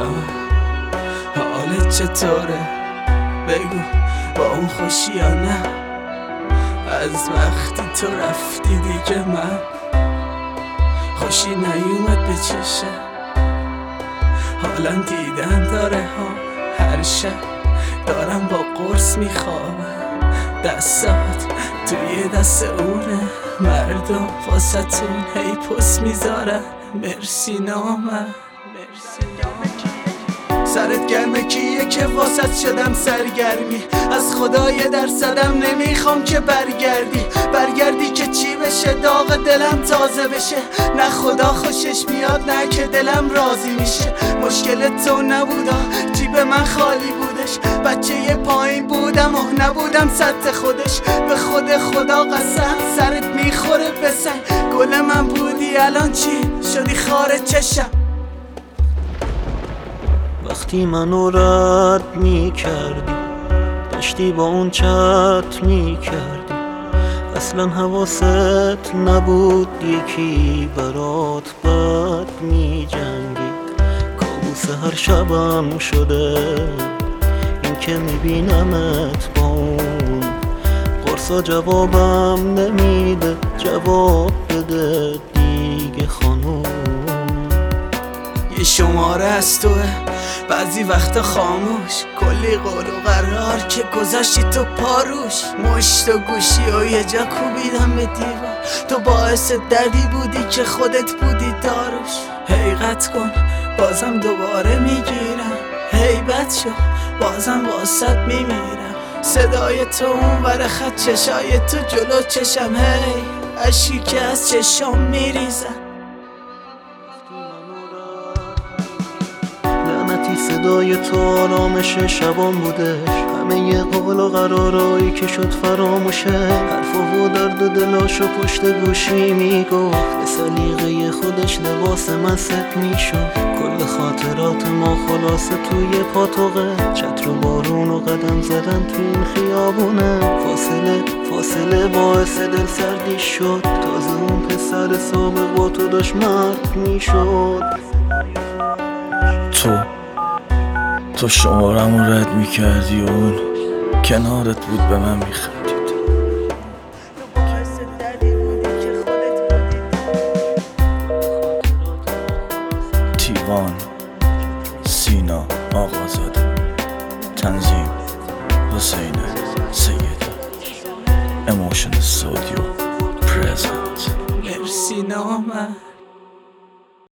نمیفهمم حالت چطوره، بگو با اون خوشی یا نه؟ از وقتی تو رفتی دیگه من خوشی نیومد به چشم. حالا دیدن داره ها، هر شب دارم با قرص میخوابم، دستات توی دست اونه، مردم واسطون هی پس میذارن مرسی نامم. سرت گرمه کیه که واسط شدم سرگرمی، از خدای درصدم نمیخوام که برگردی که چی بشه، داغ دلم تازه بشه، نه خدا خوشش میاد نه که دلم راضی میشه. مشکل تو نبودا، جیب من خالی بودش، بچه پایین بودم و نبودم سطح خودش، به خود خدا قسم سرت میخوره به سنگ، گل من بودی الان چی شدی خار چشم. وقتی منو رد میکردی داشتی با اون چت میکردی، اصلا حواست نبود یکی برات بد میجنگی. کابوس هر شبم شده این که میبینمت با اون قرصا، جوابم نمیده، جواب بده دیگه خانوم. یه شماره از توه بعضی وقتا خاموش، کلی قول و قرار که گذاشتی تو پاروش، مشت و گوشی و یه جا کوبیدم به دیوار، تو باعث دردی بودی که خودت بودی داروش. حقیقت کن بازم دوباره میگیرم، هیبت شو بازم واسط میمیرم، صدای تو اون ور خط، چشای تو جلو چشم، هی اشکی که از چشم میریزم. صدای تو آرامش شبان بوده، همه ی قول و قرارایی که شد فراموشه، حرفا و درد و دلاشو پشت گوشی میگفت، به سلیقه خودش لباس من ست میشد. کل خاطرات ما خلاصه توی پاتوقه، چتر و بارون و قدم زدن تو این خیابونه، فاصله باعث دل سردی شد، تازه اون پسر سابق با تو داشت مرد میشد. تو شمارم رو رد میکردی و اون کنارت بود به من میخندید. تیوان، سینا آقازاده، تنظیم حسین سیدی، اموشن استودیو پرزنت. مرسی نامم.